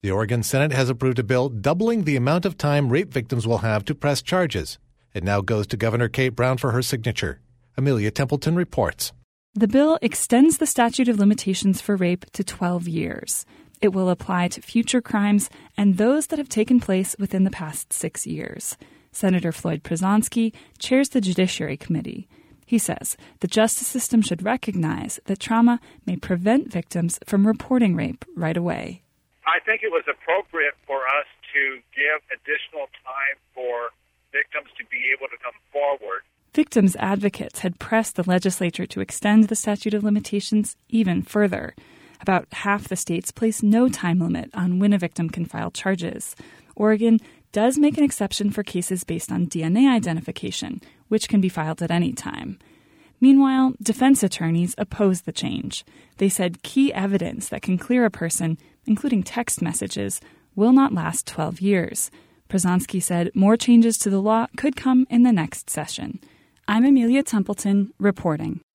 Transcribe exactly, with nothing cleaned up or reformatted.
The Oregon Senate has approved a bill doubling the amount of time rape victims will have to press charges. It now goes to Governor Kate Brown for her signature. Amelia Templeton reports. The bill extends the statute of limitations for rape to twelve years. It will apply to future crimes and those that have taken place within the past six years. Senator Floyd Przonski chairs the Judiciary Committee. He says the justice system should recognize that trauma may prevent victims from reporting rape right away. I think it was appropriate for us to give additional time for victims to be able to come forward. Victims' advocates had pressed the legislature to extend the statute of limitations even further. About half the states place no time limit on when a victim can file charges. Oregon does make an exception for cases based on D N A identification, which can be filed at any time. Meanwhile, defense attorneys oppose the change. They said key evidence that can clear a person, including text messages, will not last twelve years. Przonski said more changes to the law could come in the next session. I'm Amelia Templeton, reporting.